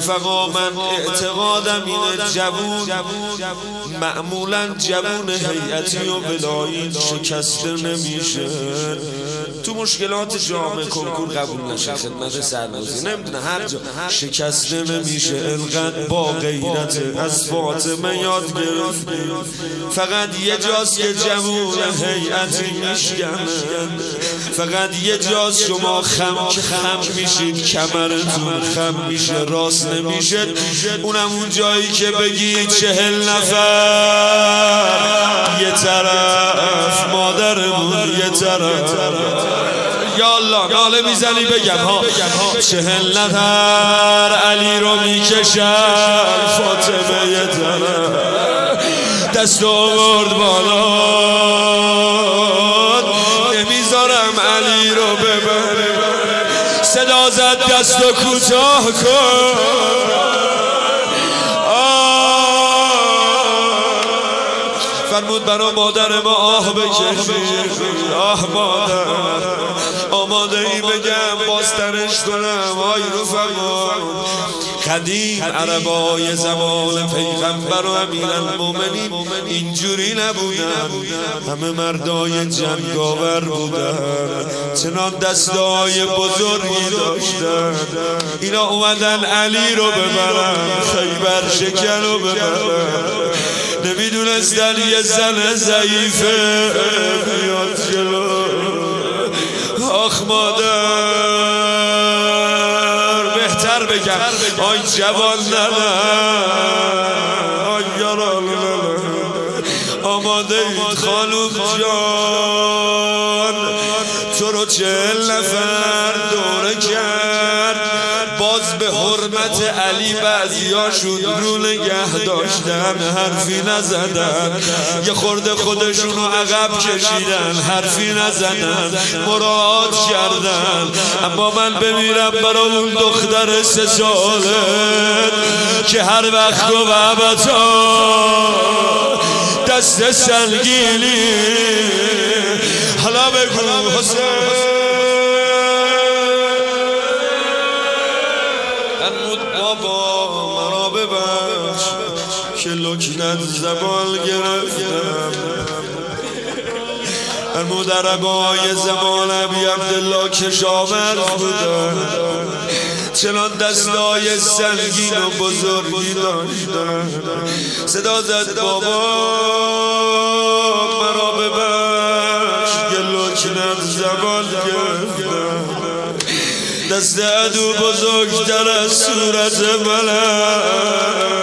رفقا من اعتقادم اینه جوون معمولا جوون هیئتی و ولایی شکسته نمیشه، تو مشکلات جامعه کنکور قبول نشه، خدمت سربازی نمیدونه هر جا شکسته نمیشه. انقدر با غیرت از فاطمه یاد گرفت، فقط یه جاست که جوون هیئتی میشکنه، فقط یه جاست شما خم میشید، کمرتون خم میشه، راست نمیشه، اونم اون جایی که بگی 40 نفر یه طرف، مادرمون یه طرف، یا الله ناله میزنی بگم ها 40 نفر علی رو میکشن، فاطمه یه طرف، دست آورد بالا، نمیذارم علی رو ببره، صدا زد دست و کوتاه کن، فرمود برا مادر ما آه بکشید، آه مادر، آماده ای بگم باسترش کنم. آی رفقا قدیم عربای زمان پیغمبر و امیرالمومنین اینجوری نبودن، همه مردای جنگاور بودن، چنان دستای بزرگی داشتن. اینا اومدن علی رو ببرن، خیبر شکن رو ببرن، نمیدونستن یه زن ضعیفه بیاد جلو. آخ مادر، بهتر بگم آی جوان نه، آی یاران نه، آماده اید خانوم جان، تو رو 40 نفر دوره کرد، باز به حرمت علی بعضیاشون رو نگه داشتن، حرفی نزدن، یه خورده خودشونو عقب کشیدن، حرفی نزدن، مراعات کردن. اما من بمیرم برای اون دختر 3 ساله که هر وقت و ابدا دست سنگینی، حالا بگو حسین بابا مرا ببخش که لکنت زبان گرفتم. فرمود عربای زمان ابی عبدالله کشاورز بودن، چنان دستای سنگین و بزرگی داشتن. صدا زد بابا مرا ببخش که لکنت زبان گرفتم، دست عدو بزرگتر از صورت ملک،